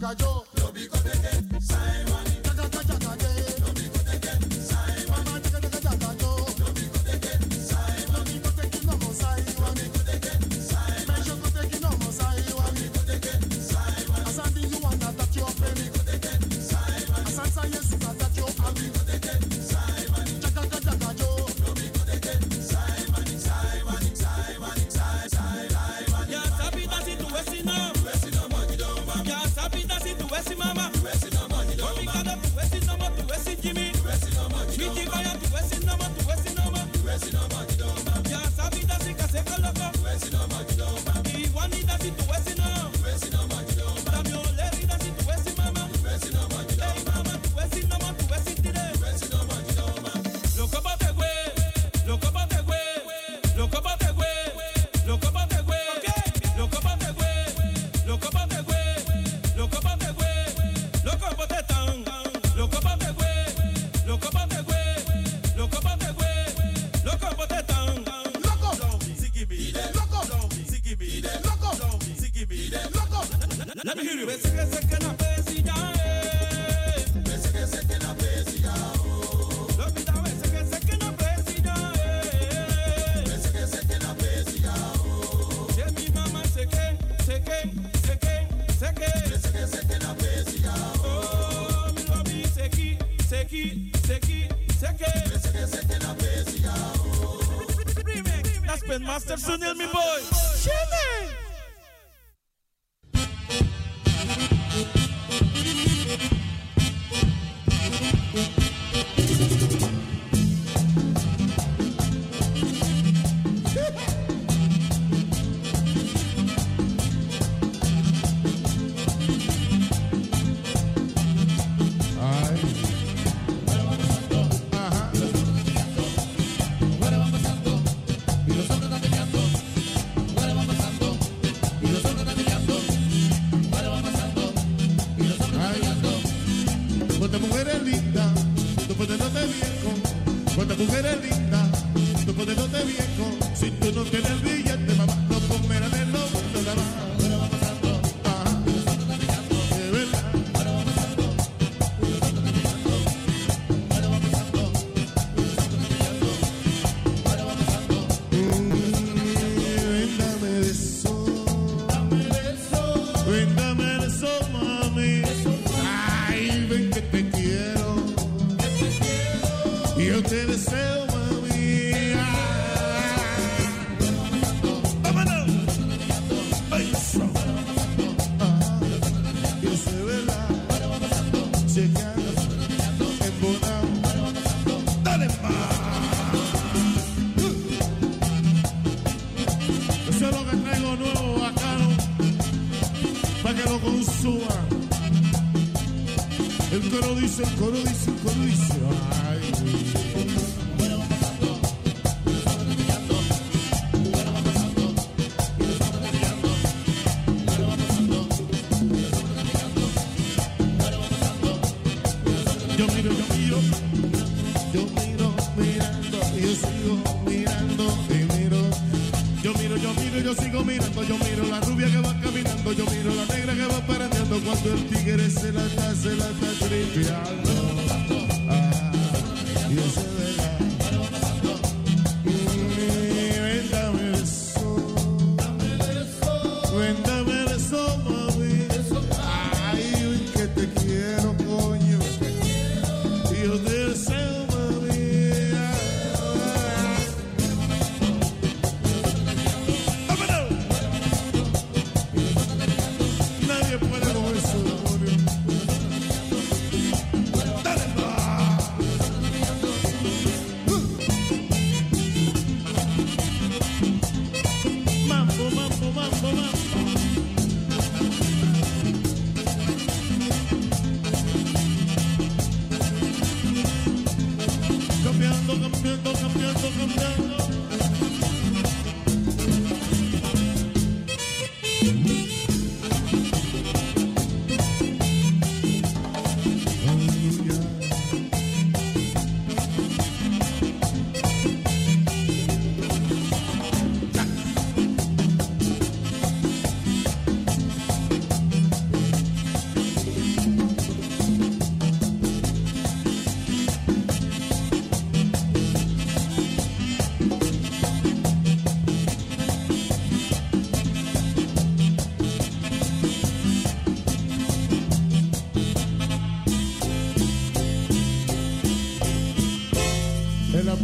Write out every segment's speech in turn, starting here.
Master Sunil, mi boy.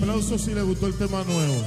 aplauso si le gustó el tema nuevo.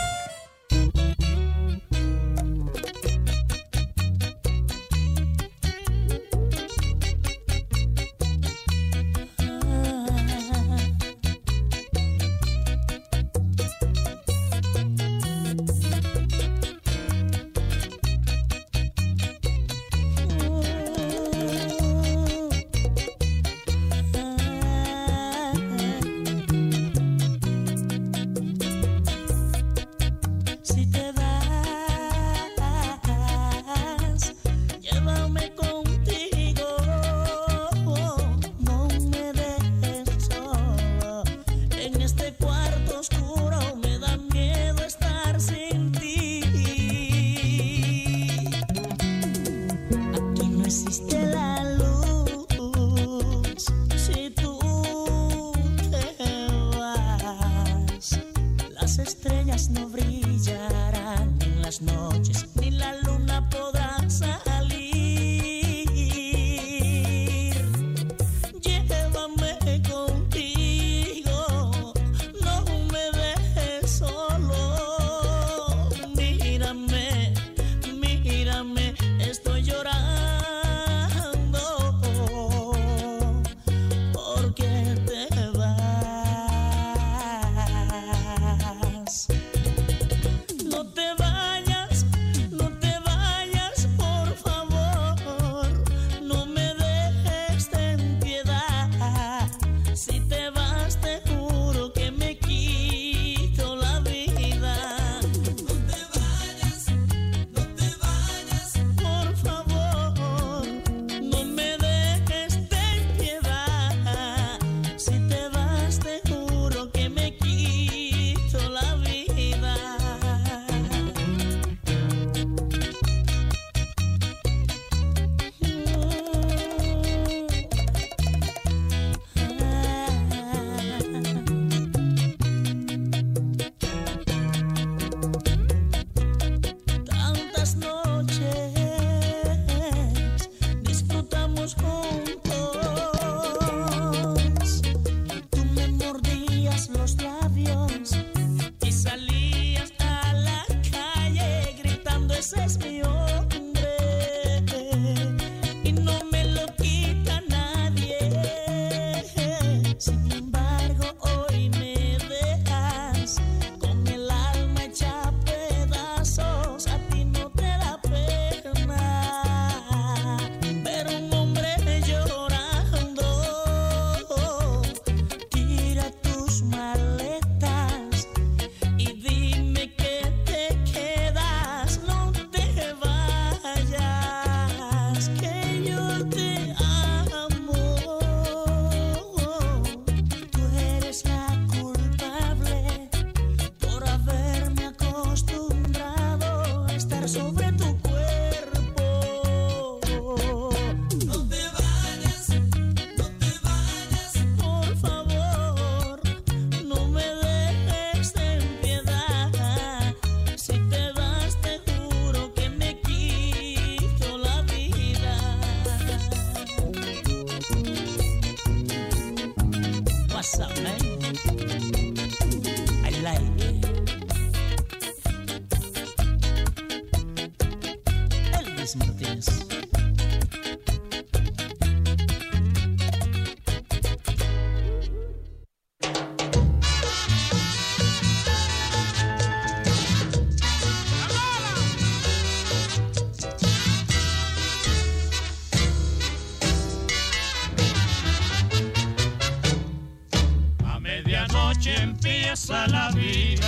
Empieza la vida,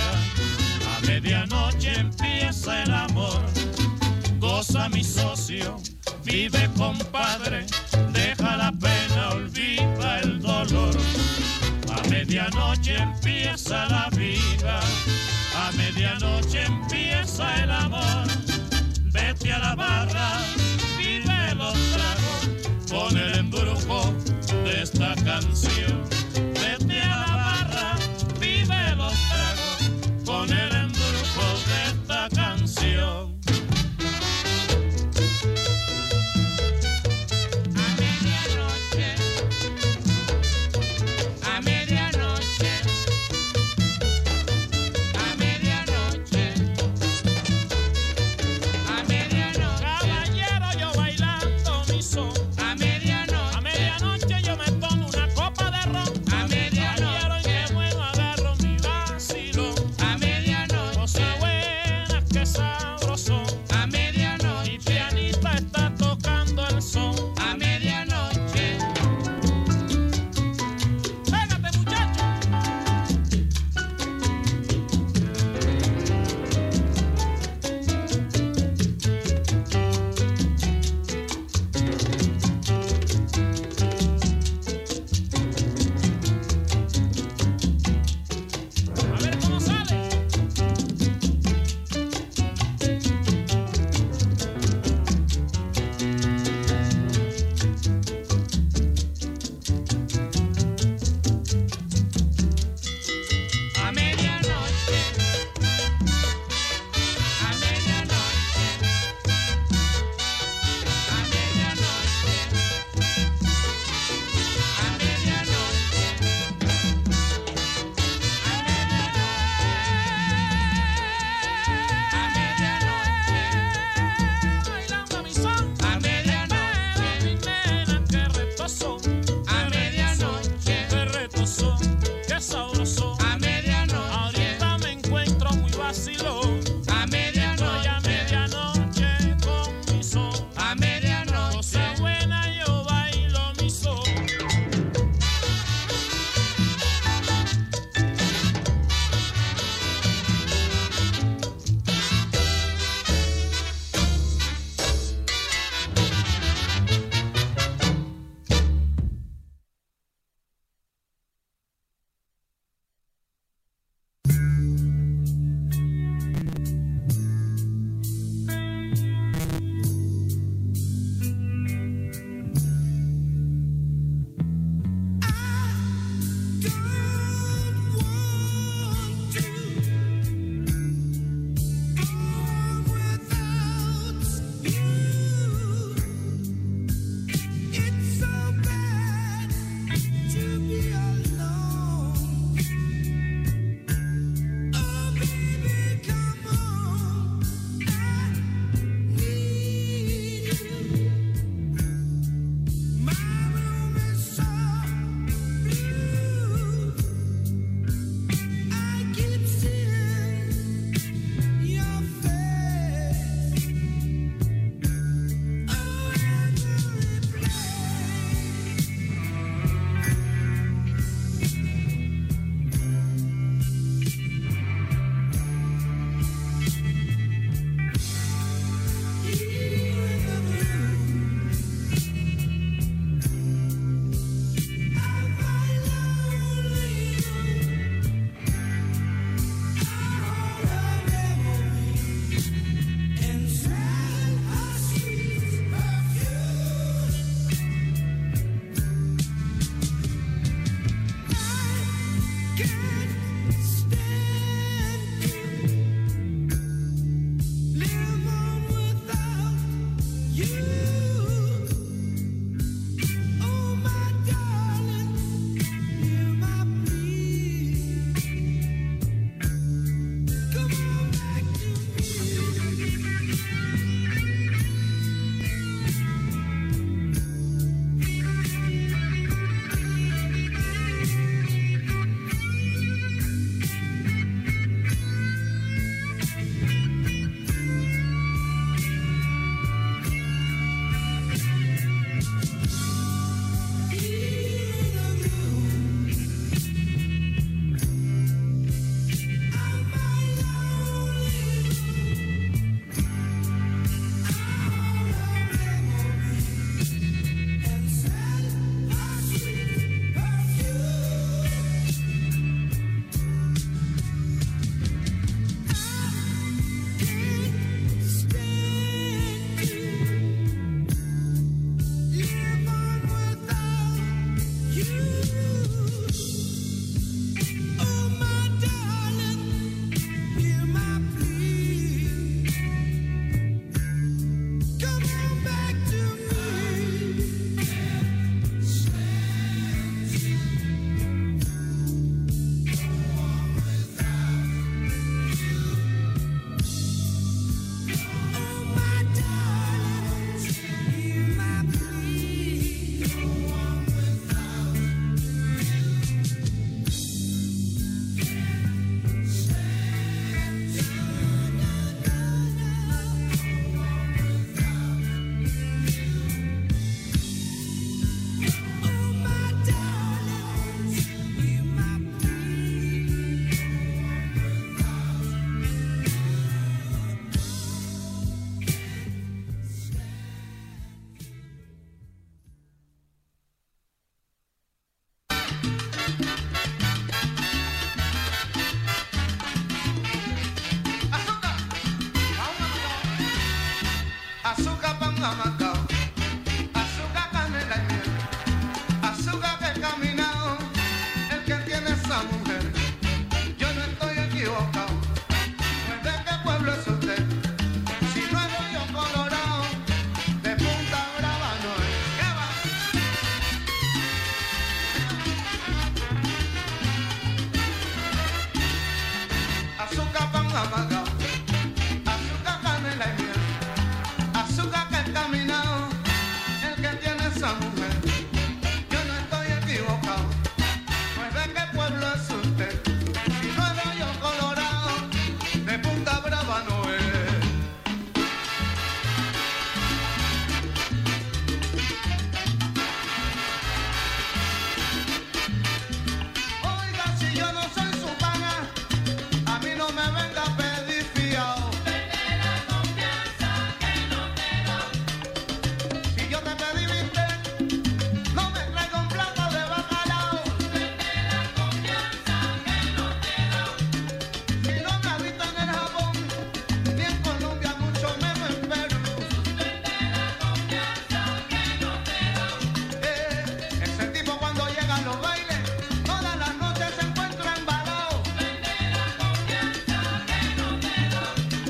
a medianoche empieza el amor. Goza mi socio, vive compadre, deja la pena, olvida el dolor. A medianoche empieza la vida, a medianoche empieza el amor. Vete a la barra, vive los tragos, con el embrujo de esta canción. Vete a la barra, vive los tragos, con el embrujo de esta canción. A medianoche sabroso. A medianoche yo me tomo una copa de ron. A medianoche y qué bueno agarro mi vacilo. A medianoche cosa buena, qué sabroso. A medianoche y pianista está tocando el son. A medianoche. Pégate, muchacho. A ver cómo sale. A medianoche. A medianoche. A medianoche. A medianoche. A medianoche. Bailando mi son. A medianoche. Mi nena, qué retoso. A medianoche. Qué retoso. Qué sabroso. A medianoche. Ahorita me encuentro muy vacilón. A medianoche. A medianoche con mi son. A medianoche. Cosa buena yo bailo mi son. esa mujer. Yo no estoy equivocado. Pues de qué pueblo es usted. Si no es de Hoyo Colorado, de Punta Brava no es. Oiga, si yo no soy su pana, a mí no me venga a pedir fiao. Vende la confianza que no te da. Si yo te pedí bistec, no me traiga un plato de bacalao. Vende la confianza que no te da. Si no me habita en el Japón, ni en Colombia, mucho menos en Perú. Vende la confianza que no te da. Ese tipo cuando llega a los bailes, todas las noches se encuentra embalado. Vende la confianza que no te da.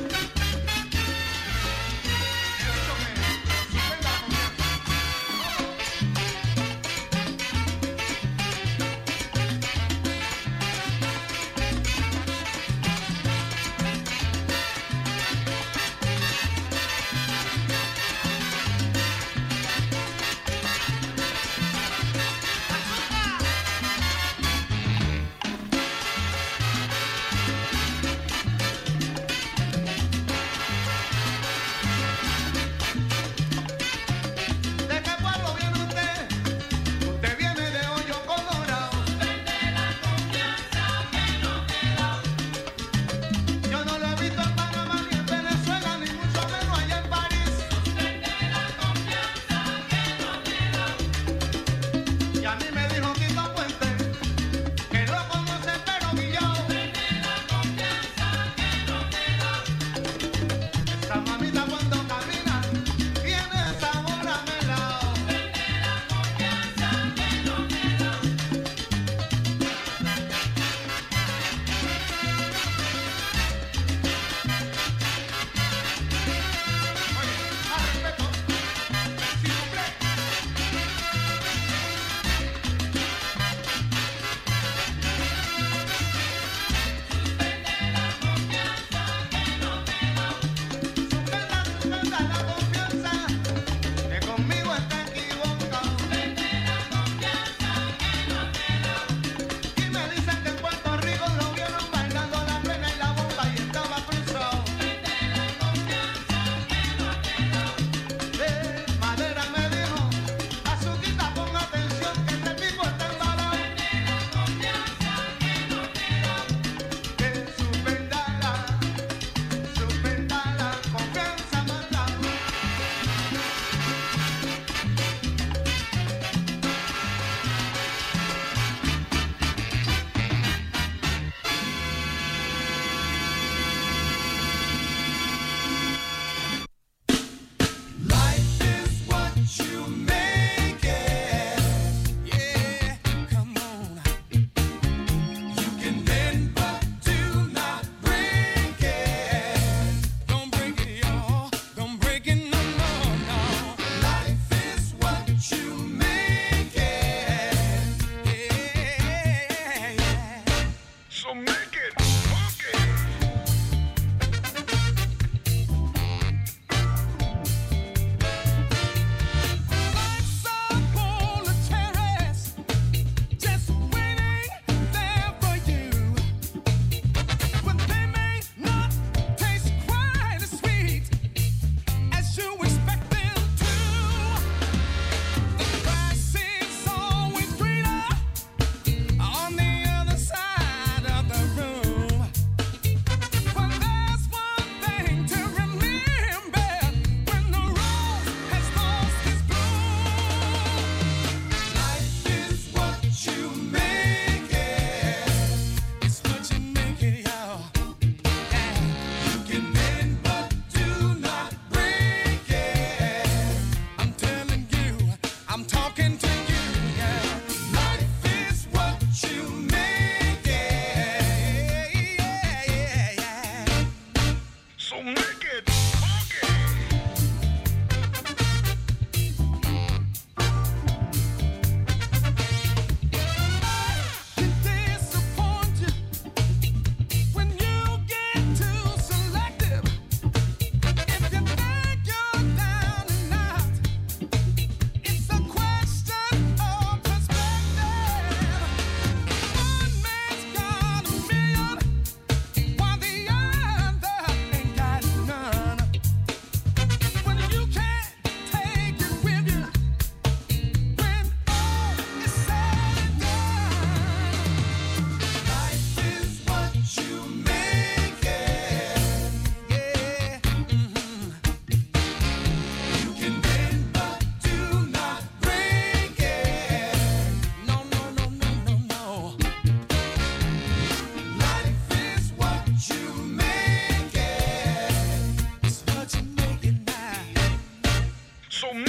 ¿De qué pueblo viene usted? Usted viene de Hoyo Colorado. Vende la confianza que no te da. Yo no lo he visto en Panamá ni en Venezuela, ni mucho menos allá en París. Vende la confianza que no te da. Y a mí me dijo Tito Puente que lo conoce pero guillao. Vende la confianza que no te da. Esa mamita cuando camina tiene sabor a melao. Vende la confianza que no te da. Oye, a respeto, s'il vous plaît. Suspenda la confianza, que conmigo está equivocado. Vende la confianza que no te da. Y me dicen que en Puerto Rico lo vieron bailando la plena y la bomba y estaba cruzado. Vende la confianza que no te da. Madera me dijo, Azuquita, pon atención que este tipo está embalado. Vende la confianza que no te da. Que suspenda la confianza matado. Life is what you make it. Yeah, come on. You can bend but do not break it. Don't break it, y'all. Don't break it, no, no, no. Life is what you make it. Yeah, yeah. So make it funky.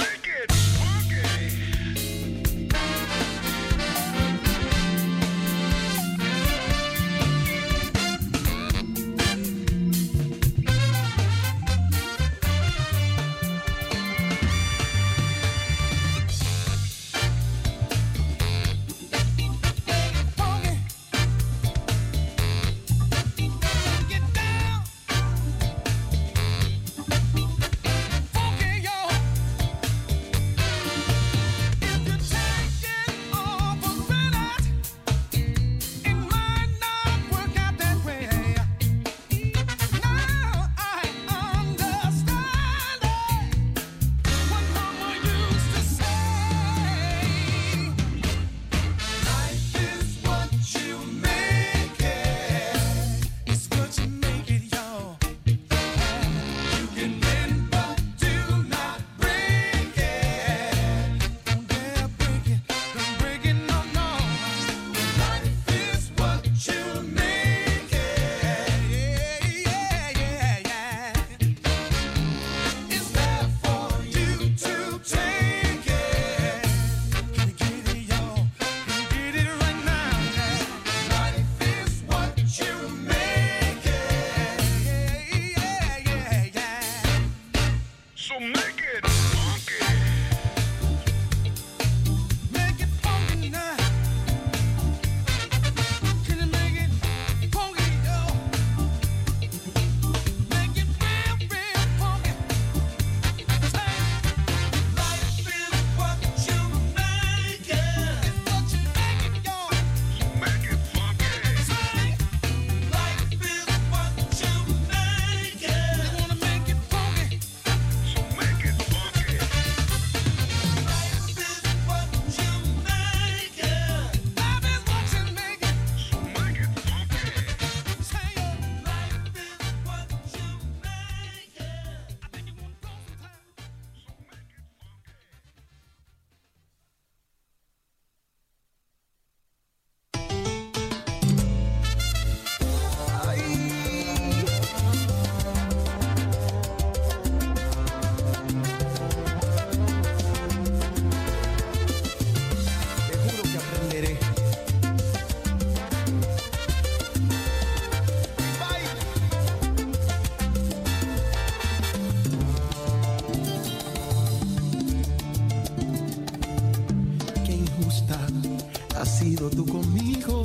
sido tú conmigo.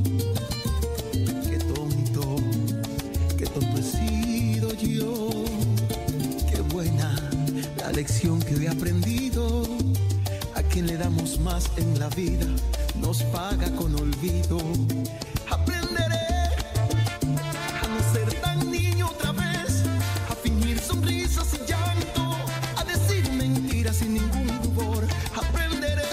Qué tonto he sido yo. Qué buena la lección que hoy he aprendido. A quien le damos más en la vida nos paga con olvido. Aprenderé a no ser tan niño otra vez, a fingir sonrisas y llanto, a decir mentiras sin ningún rubor. Aprenderé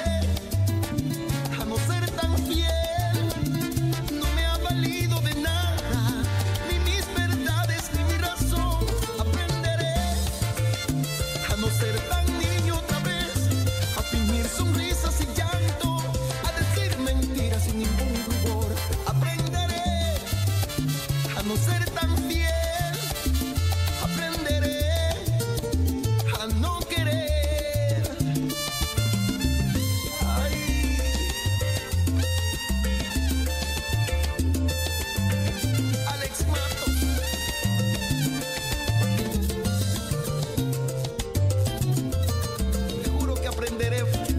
a no ser tan fiel, no me ha valido de nada, ni mis verdades ni mi razón. Aprenderé a no ser tan niño otra vez, a fingir sonrisas y llanto, a decir mentiras sin ningún rubor. Aprenderé a no ser tan fiel, aprenderé a no querer. Ay. Alex Matos. Te juro que aprenderé.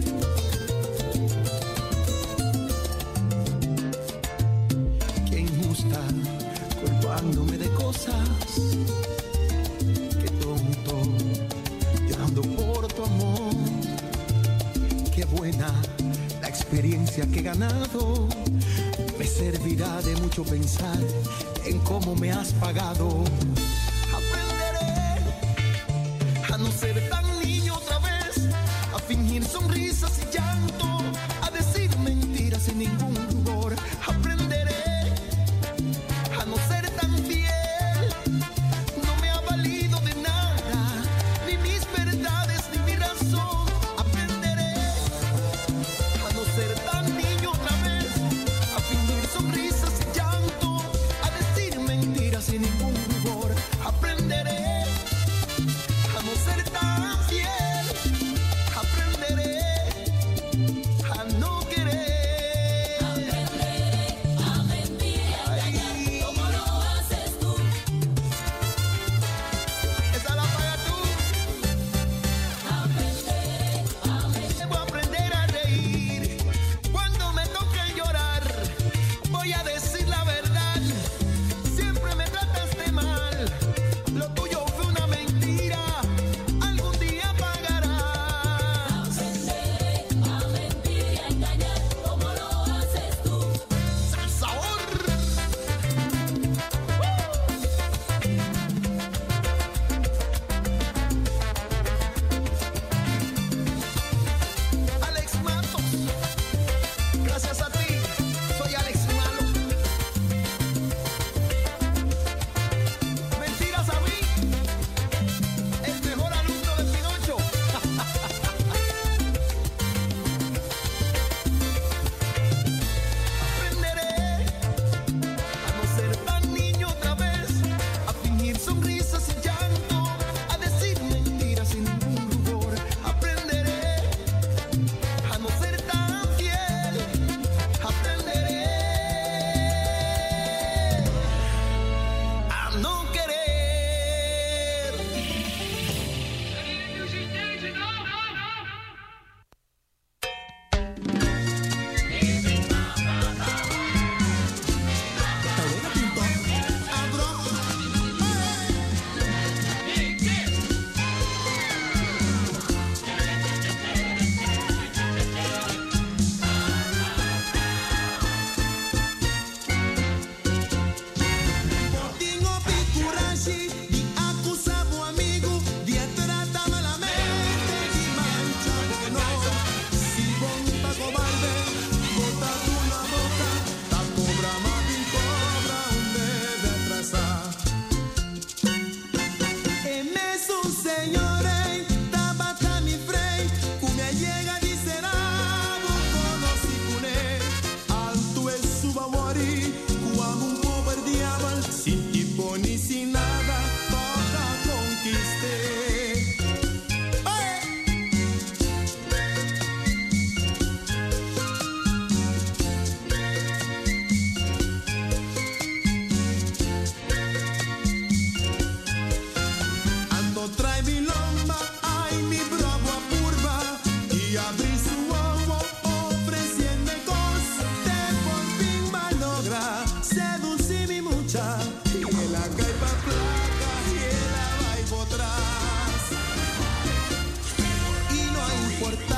Qué injusta, culpándome de cosas. Qué tonto, llorando por tu amor. Qué buena la experiencia que he ganado. Me servirá de mucho pensar en cómo me has pagado. Aprenderé a no ser tan niño otra vez, a fingir sonrisas y llanto, a decir mentiras sin ningún rubor. Aprenderé a no ser tan fiel, no me ha valido de nada, ni mis verdades ni mi razón. Aprenderé a no ser tan niño otra vez, a fingir sonrisas y llanto, a decir mentiras sin ningún rubor. Aprenderé a no ser tan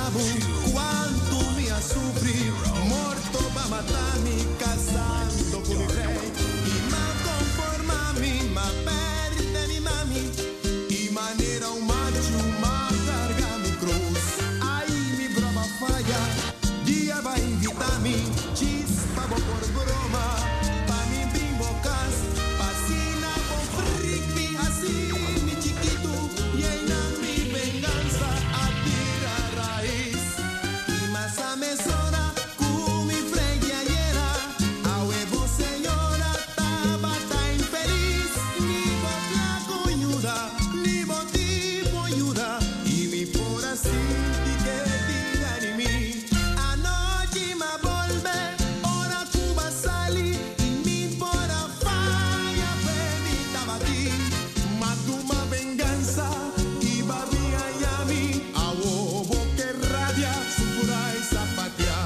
sabu quanto mi ha sofrido. Morto va matarmi, casando con mi rey. Y ma conformami, ma perdemi mami. Y manera un macho, ma carga mi cruz. Ay, mi broma falla, dia vai invitar-me. Chispa por broma, pa mi bimbo cas. Pasina con friqui, assim, mi chiquito. Y en mi venganza a tira raíz. Y más a mesona, con mi fregue ayer. A huevo señora, tabata infeliz. Ni botla coñuda, ni botipo ayuda. Y mi por así, y que diga ni mí. Anoche me volve, ora Cuba salí. Y mi por falla, bebita batí. Matuma venganza, y babia y a mí. A huevo que rabia, sufra y zapatea.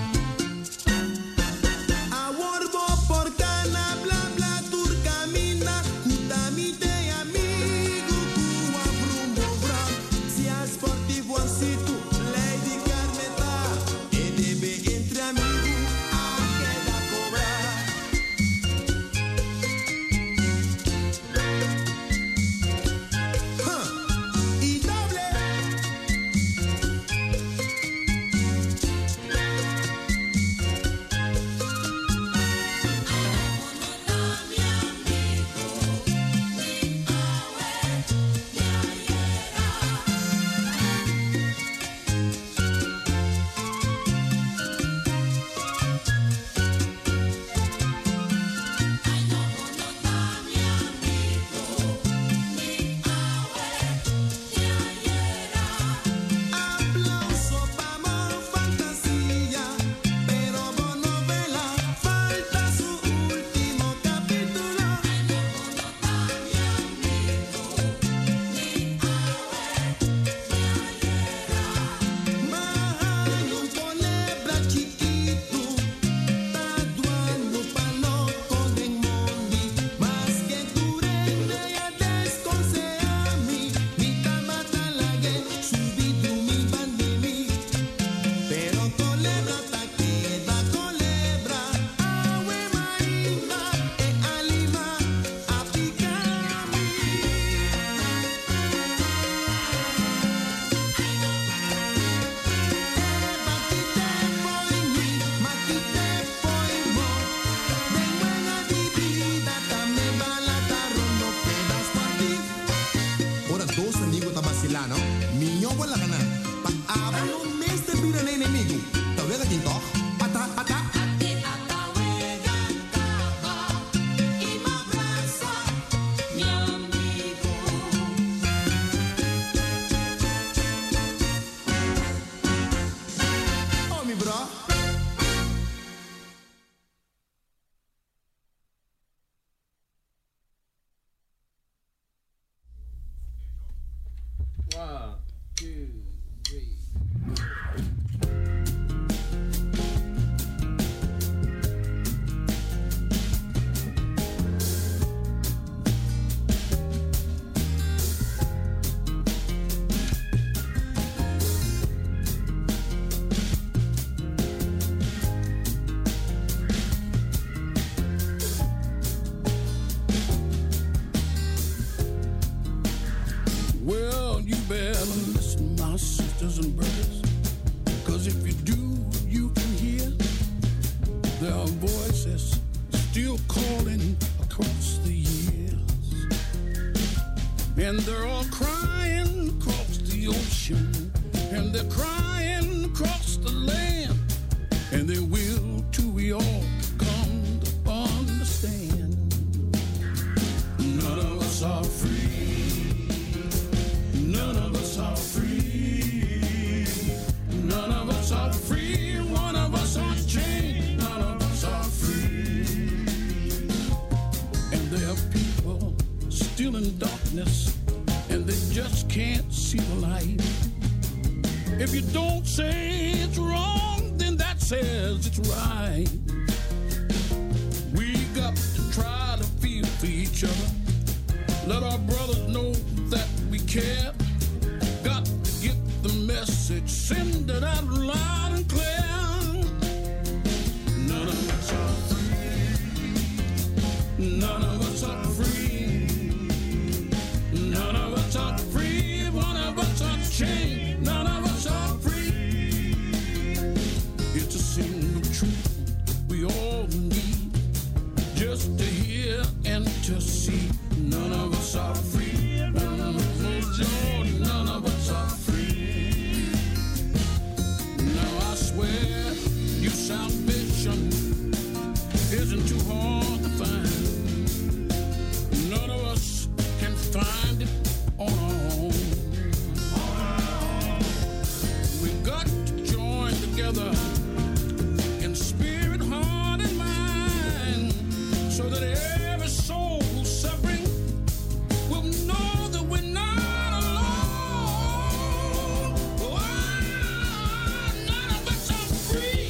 A borbo por cana, bla bla, turcamina. Cutamite y amigo, Cuba brumbo bra. Si as sportivo así tú, Lady Carmeta. E debe entre amigos, a queda cobrar. Y doble. Aplauso vamos fantasía, pero vos novela falta su último capítulo. Hay un culebra chiquito, tatuando pa' loco de mondi, más que curende ya desconseami, mi tamata la que subito mi bandimi, pero culebra ta queda culebra, awe maima e alima a picami. Maquite foi mo, de buena vivida, también balatarro no quedas pa' ti. Ora dos amigos tá vacilando, minha boa la gana. Pa abro mês de pira nem inimigo. Talvez aqui então, ata ata. Oh, mi bro. One, two, three. Well, you better listen, my sisters and brothers, 'cause if you do, you can hear their voices still calling across the years. And they're all crying across the ocean, and they're crying across the land, and they will till we all come to understand. None of us are free. None of us are free. None of us are free. One of us on chain. None of us are free. And there are people still in darkness, and they just can't see the light. If you don't say it's wrong, then that says it's right. We got to try to feel for each other. Let our brothers know that we care. Got to get the message, send it together in spirit, heart, and mind, so that every soul suffering will know that we're not alone. Oh, none of us are free.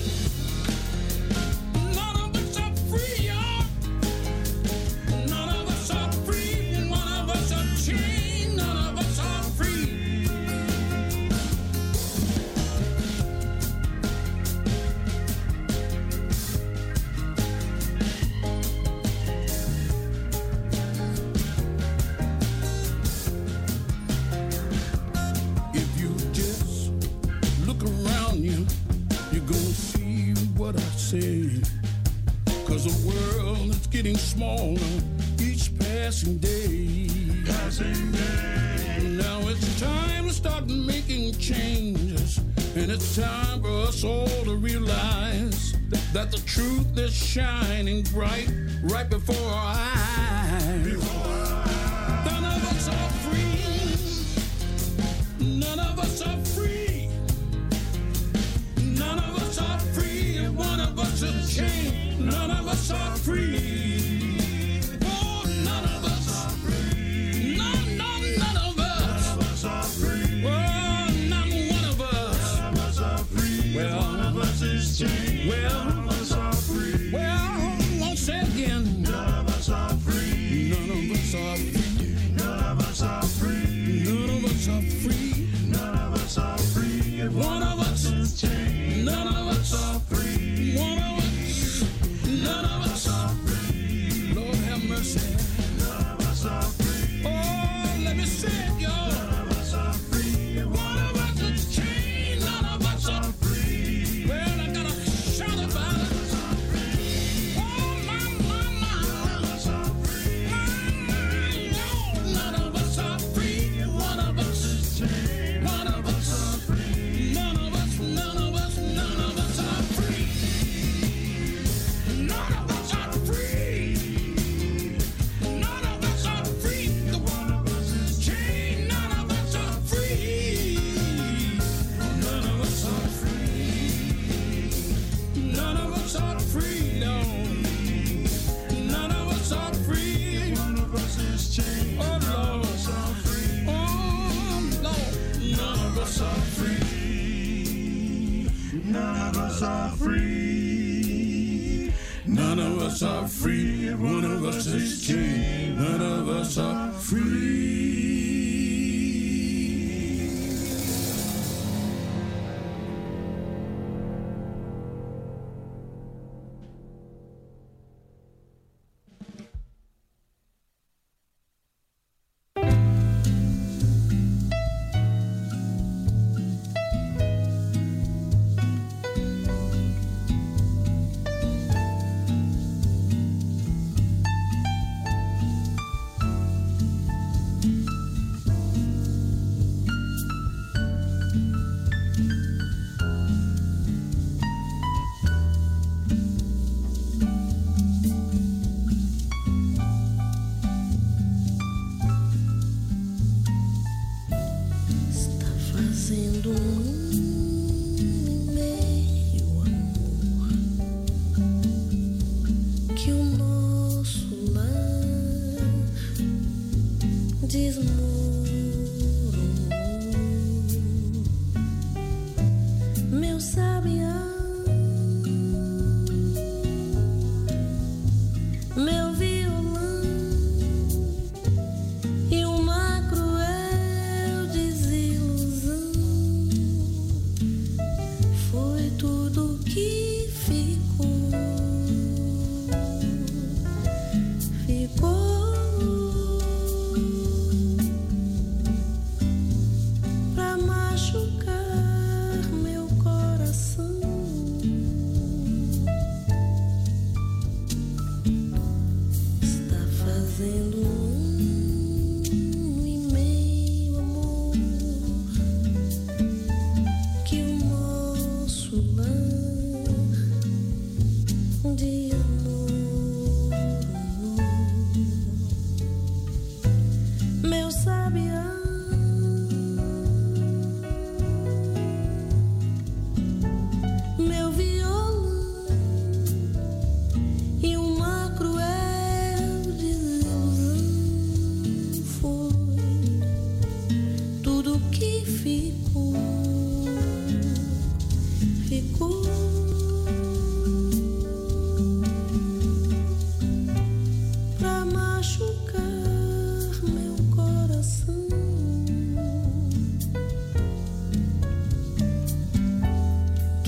None of us are free, y'all. None of us are free. One of us are chained. None of us are free. If you just look around you, you're gonna see what I say. 'Cause the world is getting smaller each passing day. Now it's time to start making changes, and it's time for us all to realize that the truth is shining bright right before our eyes. None of us are free. None of us are free. None of us are free. One of us is chained. None of us are free. Oh, none of us are free. None of us. None of us are free. Oh, not one of us. None of us are free. Well, one of us is chained. Well, none of us are free. Well, I won't say it again. None of us are free. None of us are free. None of us are free. None of us are free. None of us are free. One of us is chained. None of us are free. One of us. None of us are free. Lord have mercy. None of us are free. Oh, let me say it, y'all. None of us are free. One of us is chained. None of us are free. Well, I gotta shout about it. Oh, my. None of us are free. None of us are free. One of us is chained. One of us are free. None of us are free. None of us are free. None of us are free. The one of us is chained. None of us are free. None of us are free. None of us are free. No. None of us are free. One of us is chained. Oh, Lord. None of us are free. Oh, Lord. None of us are free. None of us are free. None of us are free. One of us is chained. None of us are free.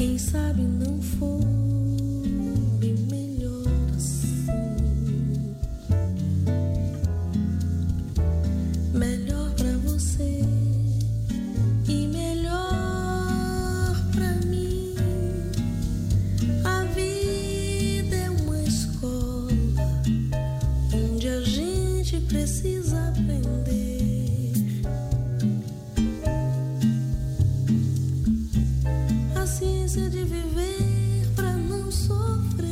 Quem sabe não foi melhor assim. Melhor pra você e melhor pra mim. A vida é uma escola onde a gente precisa aprender. A ciência de viver pra não sofrer.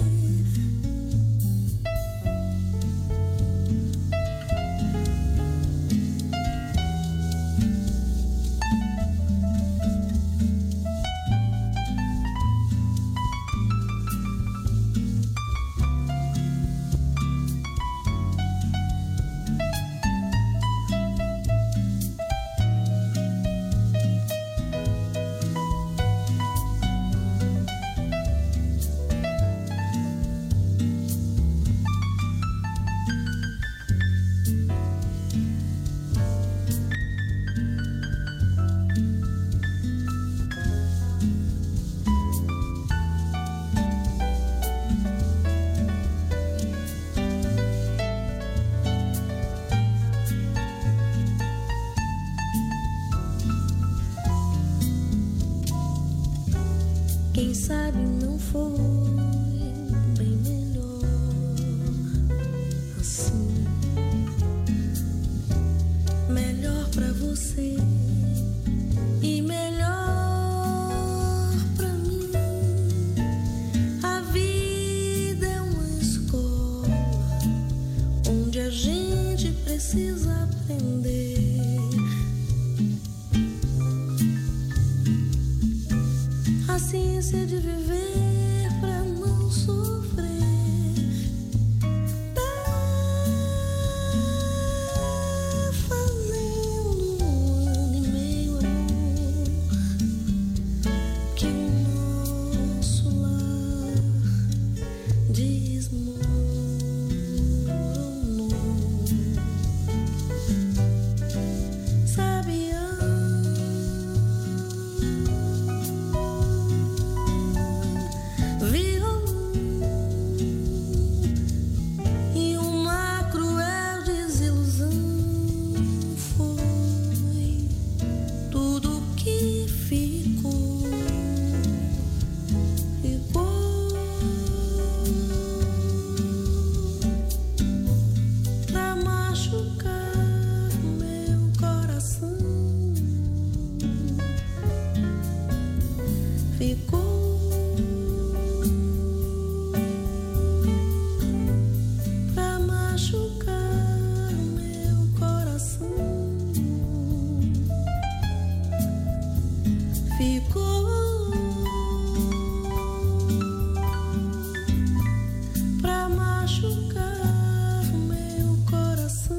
Quem sabe não foi bem melhor assim. Melhor pra você e melhor pra mim. A vida é uma escola onde a gente precisa aprender. A ciência de viver pra não sofrer. Tá fazendo 1 ano e meio, amor, que o nosso lar desmoronou. Sabe, e uma cruel desilusão foi tudo que ficou pra machucar meu coração. Ficou pra machucar meu coração. Ficou pra machucar meu coração.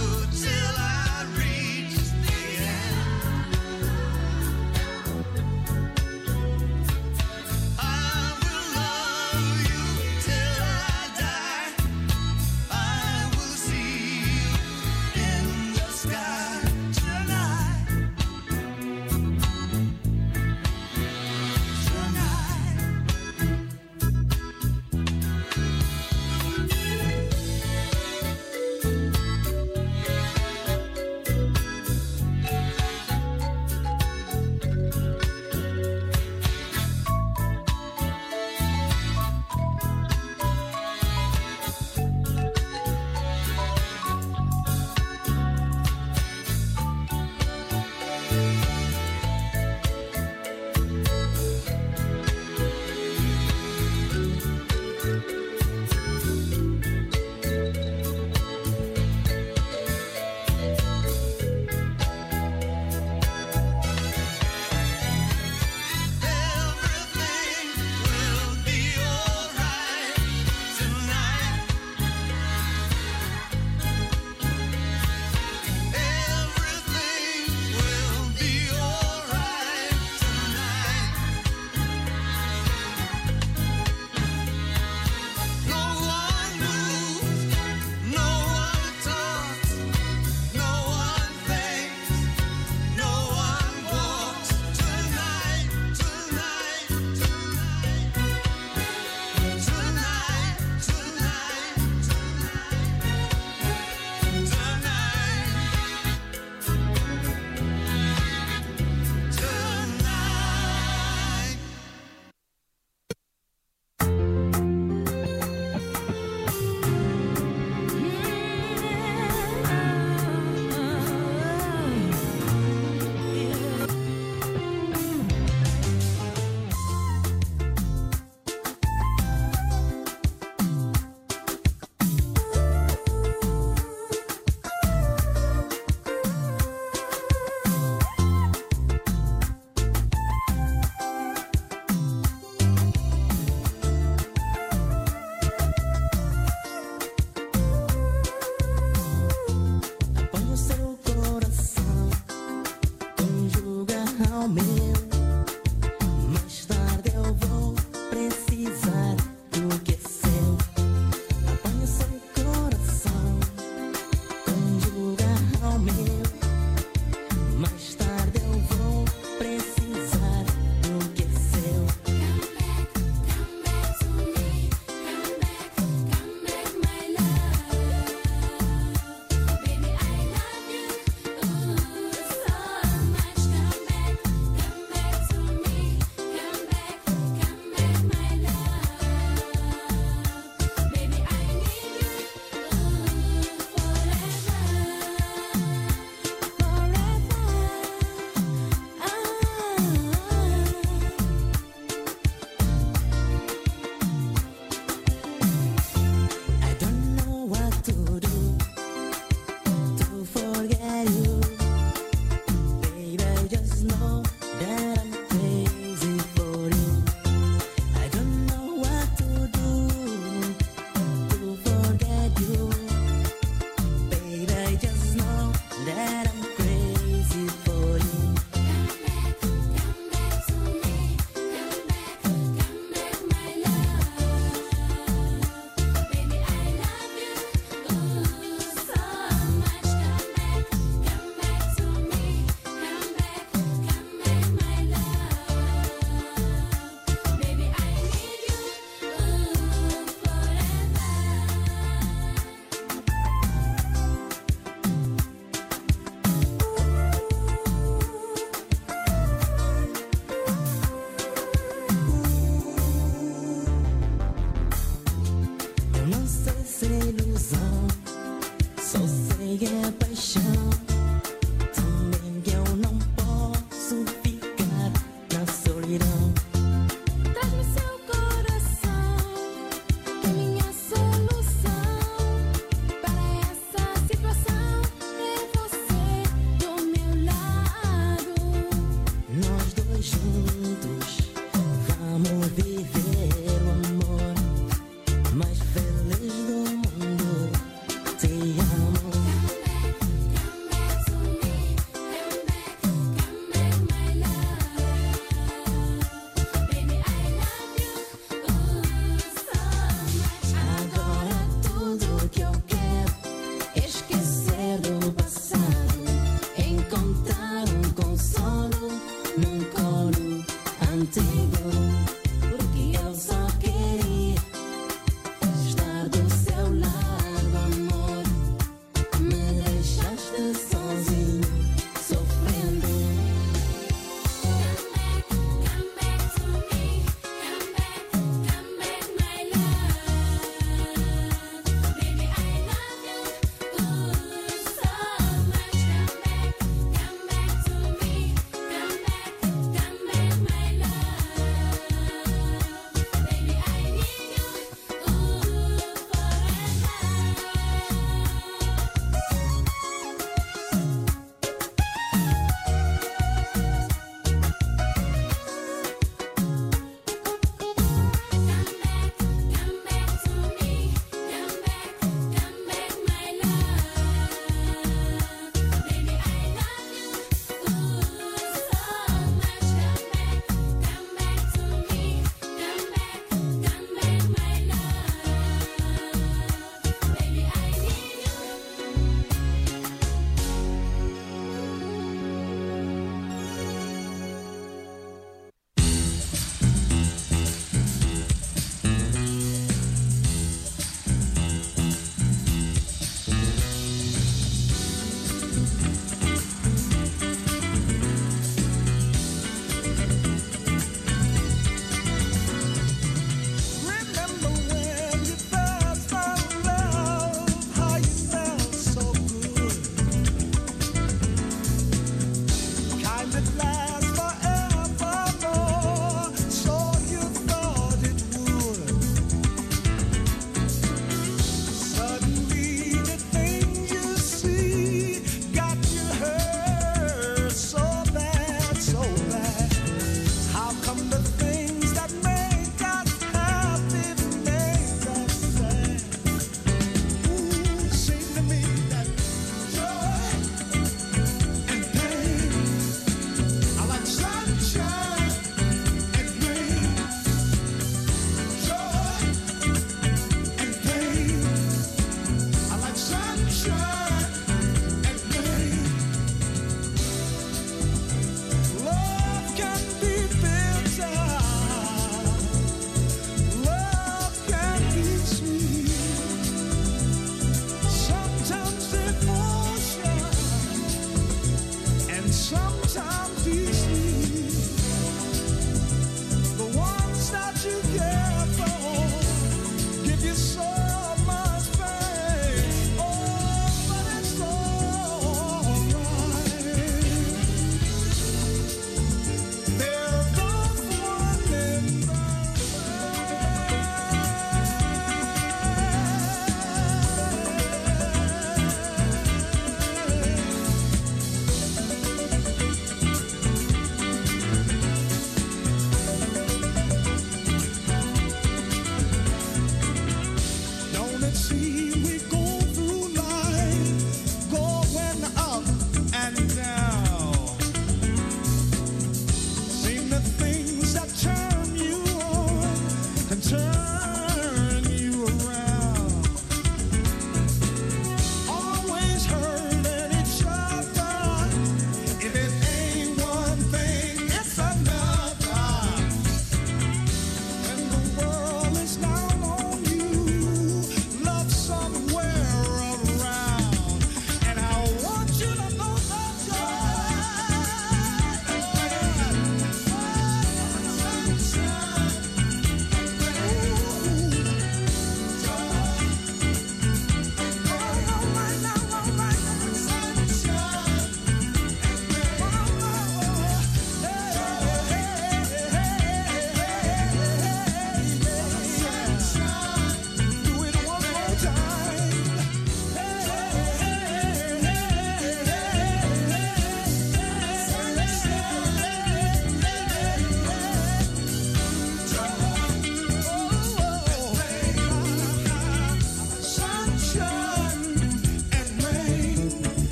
till I reach the end. I will love you till I die. I will see you in the sky tonight.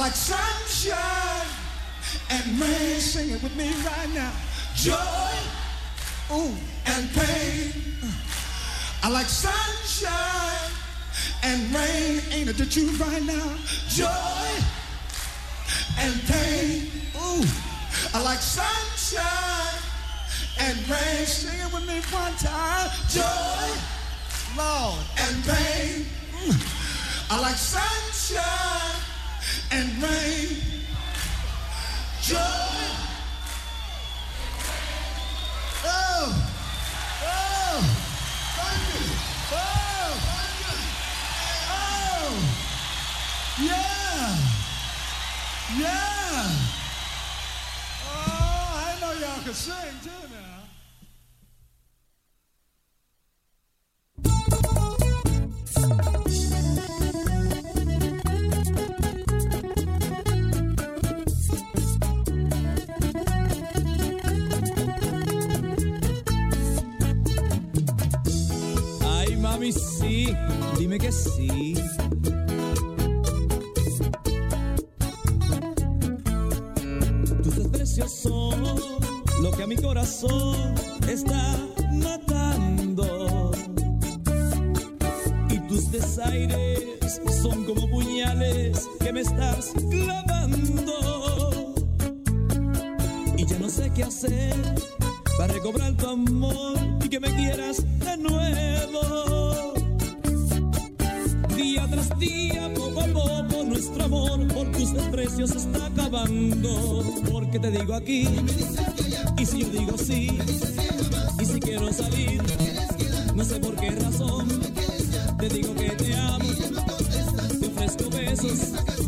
like sunshine and rain. Sing it with me right now. Joy, ooh, and pain. I like sunshine and rain. Ain't it the truth right now? Joy and pain. Ooh, I like sunshine and rain. Sing it with me one time. Joy, Lord, and pain. I like sunshine and rain. Joy. Oh, oh, thank you. Oh, oh, yeah, yeah. Oh, I know y'all can sing too now. Mami, sí, dime que sí. Tus desprecios son lo que a mi corazón está matando. Y tus desaires son como puñales que me estás clavando. Y ya no sé qué hacer para recobrar tu amor y que me quieras de nuevo. Día tras día, poco a poco, nuestro amor por tus desprecios se está acabando. Porque te digo aquí, y si yo digo sí, y si quiero salir, no sé por qué razón, te digo que te amo, te ofrezco besos,